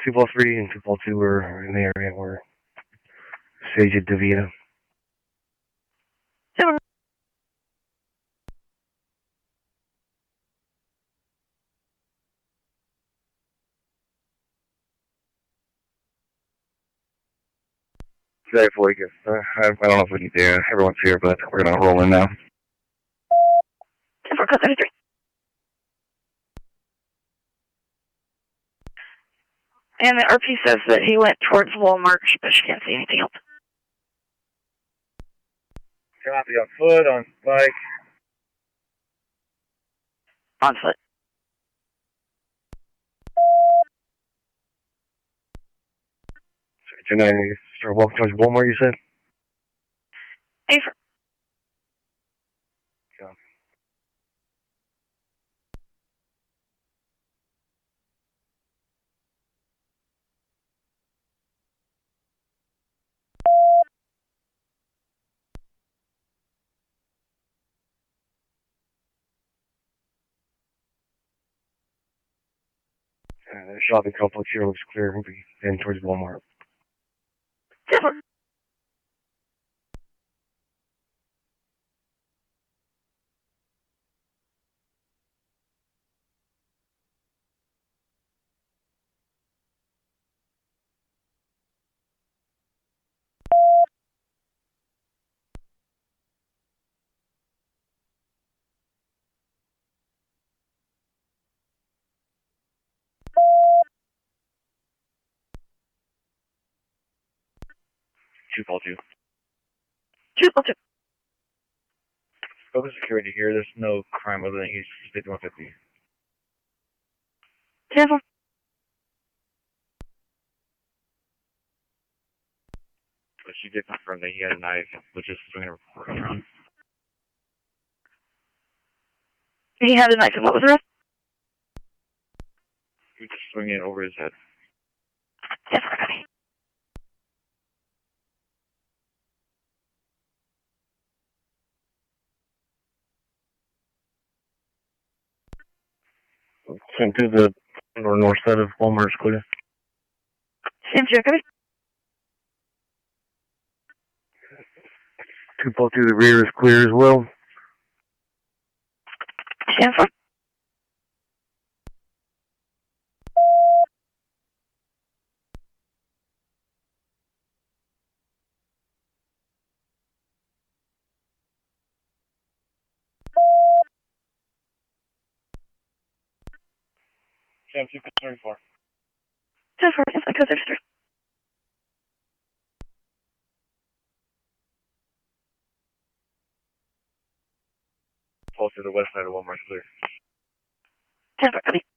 2-3 and 2-2 are in the area where Sage and Davina. 7. Today, Vegas. I don't know if we need to, everyone's here, but we're going to roll in now. 10-4, code 33. And the RP says that he went towards Walmart, but she can't see anything else. Copy on foot, on bike. On foot. Tonight, you start walking towards Walmart, you said? A. The shopping complex here looks clear. We'll be heading towards Walmart. 10-4. Two call two. 2-2. Focus security here. There's no crime other than East 5150. 10-4. But she did confirm that he had a knife, which is swinging around. He had a knife, and what was the rest? He was just swinging it over his head. 10-4, copy. Sent to the north side of Walmart is clear. Sam, copy. 2-2, the rear is clear as well. 10-4. Sam 234. 10-4, yes, code 33. Pulse to the west side of Walmart is clear. 10-4, copy.